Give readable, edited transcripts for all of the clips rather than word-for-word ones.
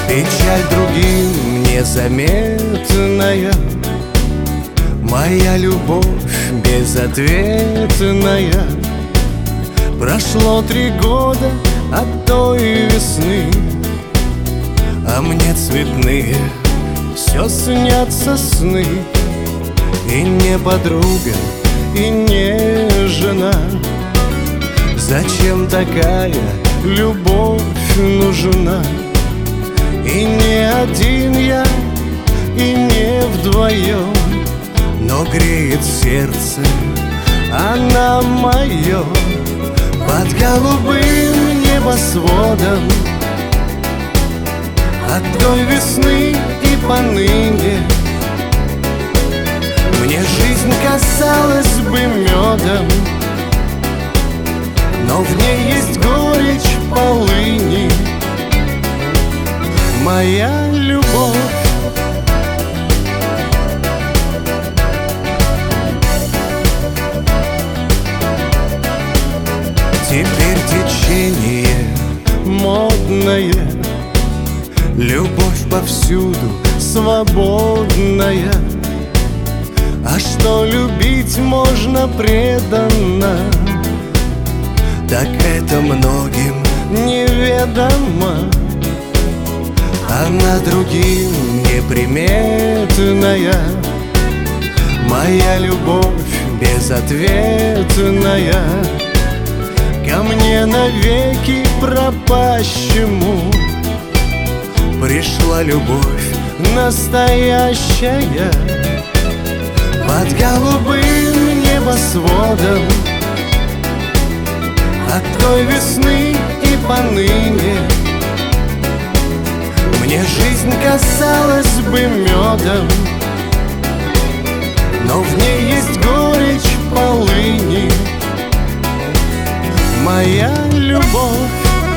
Печаль другим незаметная, моя любовь безответная. Прошло 3 года от той весны, а мне цветные все снятся сны. И не подруга, и не жена. Зачем такая любовь нужна? И не один я, и не вдвоем, но греет сердце она мое. Под голубым небосводом от той весны и поныне мне жизнь казалась бы медом, но в ней есть горечь полыни. Моя любовь. Теперь течение модное, любовь повсюду свободная. А что любить можно преданно, так это многим неведомо. Она другим неприметная, моя любовь безответная. Ко мне навеки пропащему пришла любовь настоящая. Под голубым небосводом от той весны и поныне мне жизнь казалась бы медом, но в ней есть горечь полыни. Моя любовь.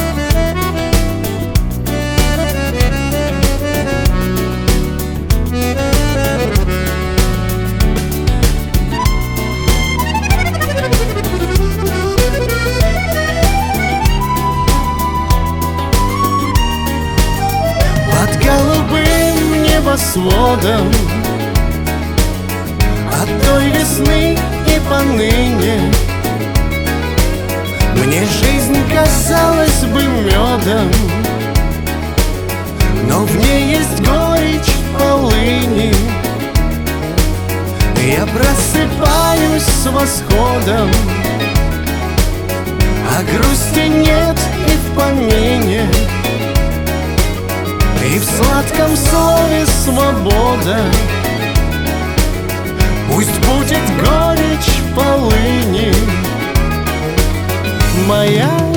Под голубым небосводом от той весны и поныне мне жизнь казалась бы медом, но в ней есть горечь полыни. Я просыпаюсь с восходом, а грусти нет и в помине. И в сладком слове свобода пусть будет горечь полыни. Моя